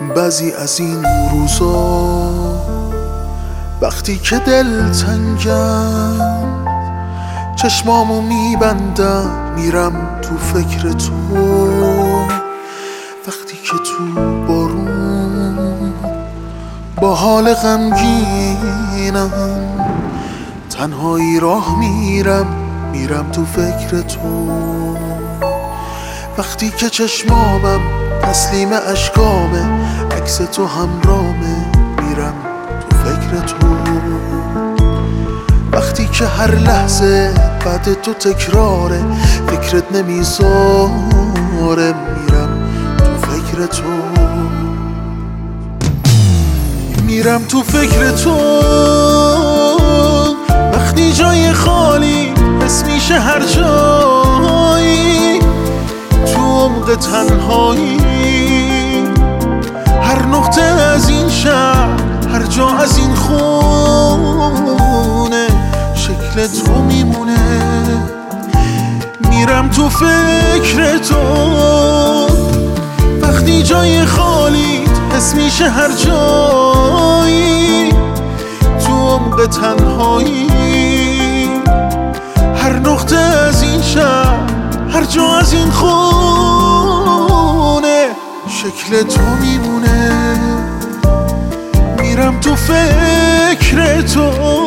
بعضی از این روزا وقتی که دلتنگم چشمامو میبندم میرم تو فکر تو. وقتی که تو بارون با حال غمگینم تنهایی راه میرم تو فکر تو. وقتی که چشمامم تسلیم اشکامه عکس تو همرامه میرم تو فکر تو. وقتی که هر لحظه بعد تو تکراره فکرت نمیذاره میرم تو فکر تو. میرم تو فکر تو. وقتی جای خالی حس میشه هر جایی تو عمق تنهایی، هر نقطه از این شهر هر جا از این خونه شکل تو میمونه. میرم تو فکر تو. وقتی جای خالی حس میشه هر جایی تو عمق تنهایی، هر نقطه از این شهر هر جا از این خونه شکل تو میمونه. میرم تو فکر تو.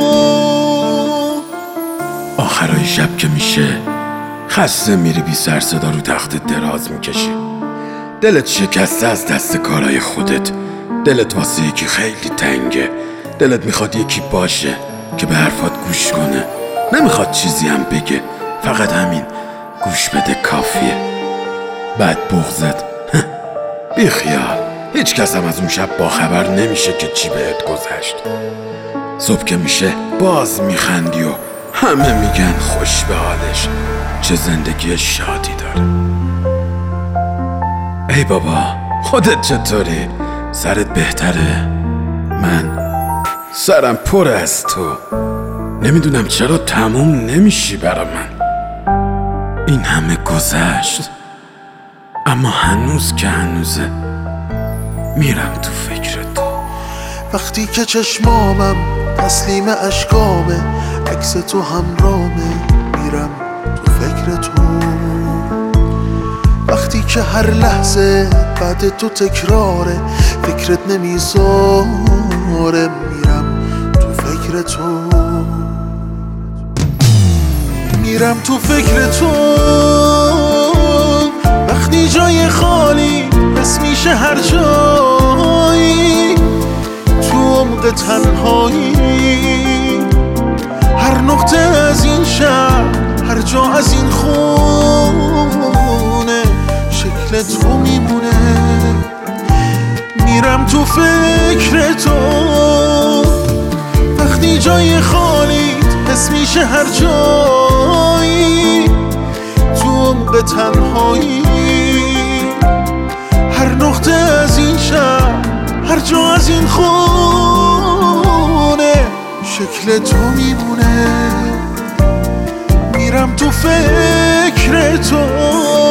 آخرای شب که میشه خسته میری بی سر صدا رو تخت دراز میکشی، دلت شکسته از دست کارای خودت، دلت واسه یکی خیلی تنگه، دلت میخواد یکی باشه که به حرفات گوش کنه، نمیخواد چیزی هم بگه، فقط همین گوش بده کافیه. بعد بغضت بی خیال، هیچ کس هم از اون شب با خبر نمیشه که چی بهت گذشت. صبح که میشه باز میخندی و همه میگن خوش به حالش، چه زندگی شادی داره. ای بابا خودت چطوری؟ سرت بهتره؟ من سرم پر از تو، نمیدونم چرا تموم نمیشی برا من. این همه گذشت اما هنوز که هنوزه میرم تو فکر تو. وقتی که چشمامم تسلیم اشکامه عکس تو همرامه میرم تو فکر تو. وقتی که هر لحظه بعد تو تکراره فکرت نمیذاره میرم تو فکر تو. میرم تو فکر تو. وقتی جای خالی حس میشه هر جایی تو عمق تنهایی، هر نقطه از این شهر هر جا از این خونه شکل تو میمونه. میرم تو فکر تو. وقتی جای خالی حس میشه هر جایی تو عمق تنهایی، هر نقطه از این شهر هر جا از این خونه شکل تو میمونه. میرم تو فکر تو.